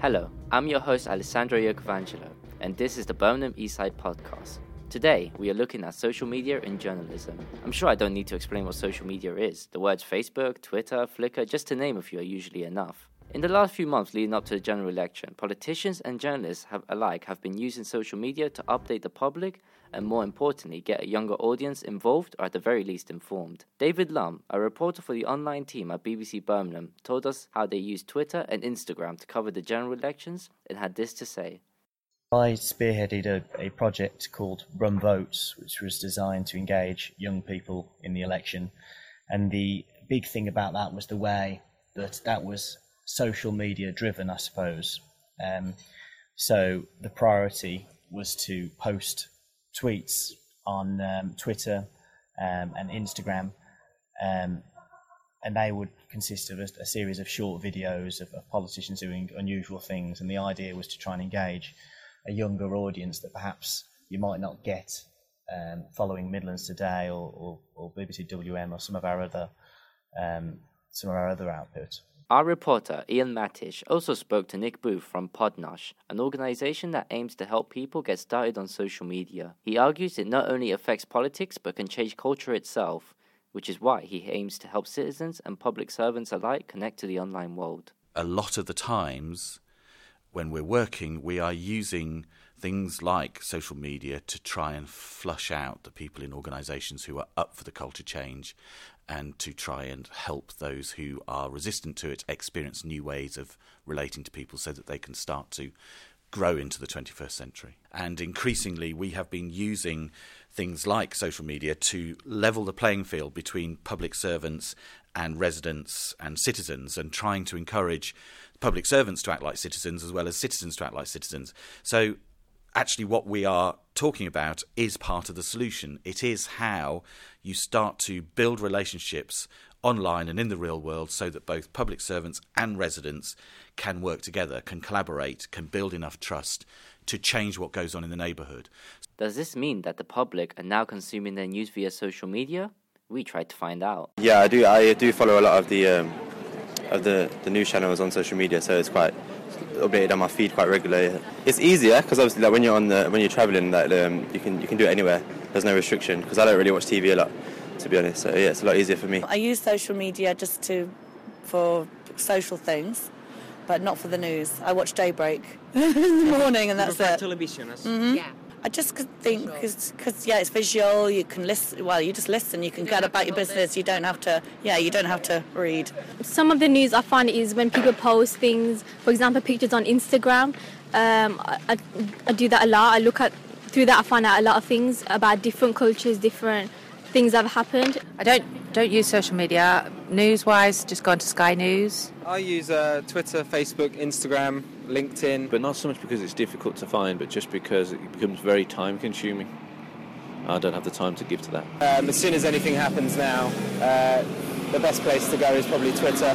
Hello, I'm your host Alessandro Iacovangelo, and this is the Birmingham Eastside Podcast. Today, we are looking at social media in journalism. I'm sure I don't need to explain what social media is. The words Facebook, Twitter, Flickr, just to name a few are usually enough. In the last few months leading up to the general election, politicians and journalists have been using social media to update the public and, more importantly, get a younger audience involved or at the very least informed. David Lum, a reporter for the online team at BBC Birmingham, told us how they used Twitter and Instagram to cover the general elections and had this to say. I spearheaded a project called Run Votes, which was designed to engage young people in the election. And the big thing about that was the way that was social media driven, I suppose. So the priority was to post tweets on Twitter and Instagram, and they would consist of a series of short videos of politicians doing unusual things. And the idea was to try and engage a younger audience that perhaps you might not get following Midlands Today or BBC WM or some of our other output. Our reporter, Ian Matish, also spoke to Nick Booth from Podnosh, an organisation that aims to help people get started on social media. He argues it not only affects politics but can change culture itself, which is why he aims to help citizens and public servants alike connect to the online world. A lot of the times when we're working, we are using things like social media to try and flush out the people in organisations who are up for the culture change and to try and help those who are resistant to it experience new ways of relating to people so that they can start to grow into the 21st century. And increasingly, we have been using things like social media to level the playing field between public servants and residents and citizens, and trying to encourage public servants to act like citizens as well as citizens to act like citizens. So actually what we are talking about is part of the solution. It is how you start to build relationships online and in the real world so that both public servants and residents can work together, can collaborate, can build enough trust to change what goes on in the neighbourhood. Does this mean that the public are now consuming their news via social media? We tried to find out. Yeah, I do. I do follow a lot of the news channels on social media, so it's quite updated on my feed quite regularly. It's easier because obviously, like when you're travelling, you can do it anywhere. There's no restriction because I don't really watch TV a lot, to be honest. So yeah, it's a lot easier for me. I use social media just for social things, but not for the news. I watch Daybreak in the morning, and that's it. Television, mm-hmm. Yeah. I just think because it's visual. You can listen. Well, you just listen. You can get about your business. You don't have to. Yeah, you don't have to read. Some of the news I find is when people post things. For example, pictures on Instagram. I do that a lot. Through that I find out a lot of things about different cultures, different things that have happened. I don't use social media. News-wise, just go onto Sky News. I use Twitter, Facebook, Instagram, LinkedIn. But not so much because it's difficult to find, but just because it becomes very time-consuming. I don't have the time to give to that. As soon as anything happens now, the best place to go is probably Twitter.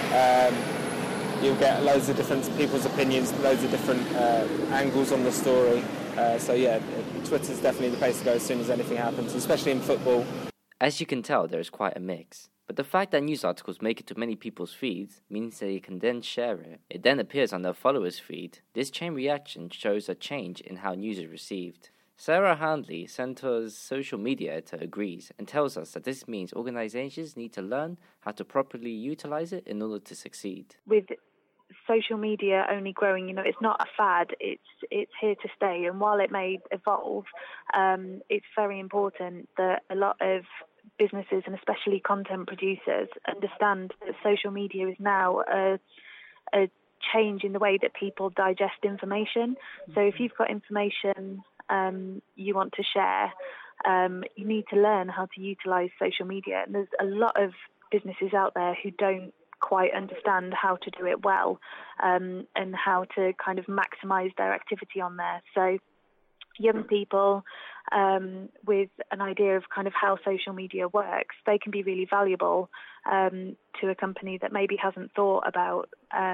You'll get loads of different people's opinions, loads of different angles on the story. So yeah, Twitter's definitely the place to go as soon as anything happens, especially in football. As you can tell, there is quite a mix. But the fact that news articles make it to many people's feeds means they can then share it. It then appears on their followers' feed. This chain reaction shows a change in how news is received. Sarah Handley, Centre's social media editor, agrees and tells us that this means organisations need to learn how to properly utilise it in order to succeed. With social media only growing, it's not a fad, it's here to stay, and while it may evolve, it's very important that a lot of businesses and especially content producers understand that social media is now a change in the way that people digest information. So if you've got information you want to share, you need to learn how to utilise social media, and there's a lot of businesses out there who don't quite understand how to do it well, and how to kind of maximise their activity on there. So young people with an idea of kind of how social media works, they can be really valuable to a company that maybe hasn't thought about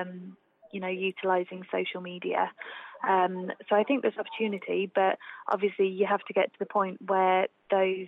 utilising social media. So I think there's opportunity, but obviously you have to get to the point where those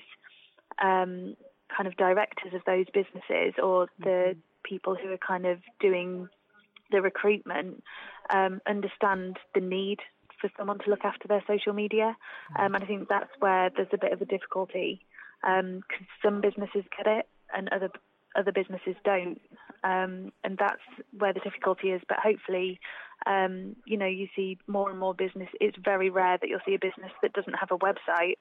kind of directors of those businesses or the people who are kind of doing the recruitment understand the need for someone to look after their social media. And I think that's where there's a bit of a difficulty, because some businesses get it and other businesses don't. And that's where the difficulty is. But hopefully, you see more and more business. It's very rare that you'll see a business that doesn't have a website.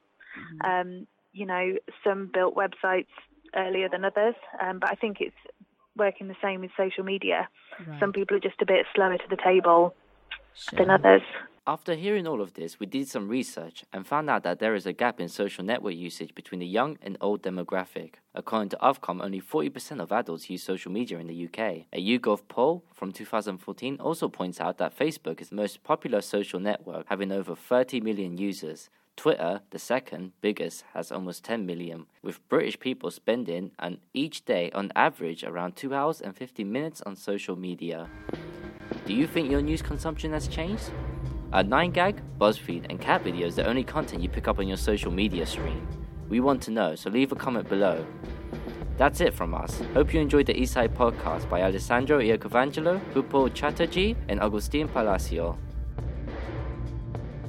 Some built websites earlier than others, but I think it's working the same with social media. Right. Some people are just a bit slower to the table than others. After hearing all of this, we did some research and found out that there is a gap in social network usage between the young and old demographic. According to Ofcom, only 40% of adults use social media in the UK. A YouGov poll from 2014 also points out that Facebook is the most popular social network, having over 30 million users. Twitter, the second biggest, has almost 10 million, with British people spending each day on average around 2 hours and 50 minutes on social media. Do you think your news consumption has changed? Are 9gag, BuzzFeed and cat videos the only content you pick up on your social media stream? We want to know, so leave a comment below. That's it from us. Hope you enjoyed the Eastside podcast by Alessandro Iacovangelo, Upal Chatterjee and Agustin Palacio.